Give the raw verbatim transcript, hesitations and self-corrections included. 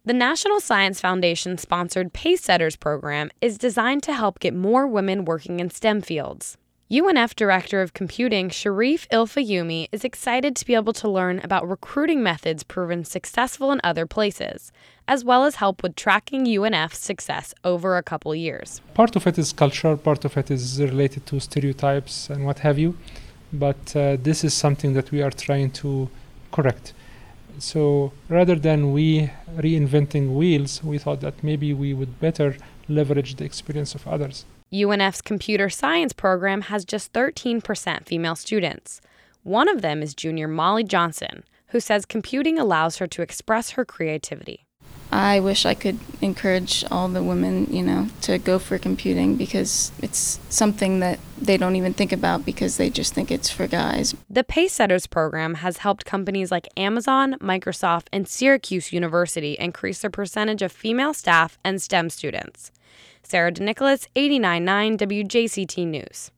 The National Science Foundation-sponsored Pacesetters program is designed to help get more women working in STEM fields. U N F Director of Computing Sharif Il-Fayumi is excited to be able to learn about recruiting methods proven successful in other places, as well as help with tracking U N F's success over a couple years. Part of it is culture, part of it is related to stereotypes and what have you, but uh, this is something that we are trying to correct. So rather than we reinventing wheels, we thought that maybe we would better leverage the experience of others. U N F's computer science program has just thirteen percent female students. One of them is junior Molly Johnson, who says computing allows her to express her creativity. I wish I could encourage all the women, you know, to go for computing because it's something that they don't even think about because they just think it's for guys. The Pacesetters program has helped companies like Amazon, Microsoft, and Syracuse University increase their percentage of female staff and STEM students. Sarah DeNicholas, eighty-nine point nine W J C T News.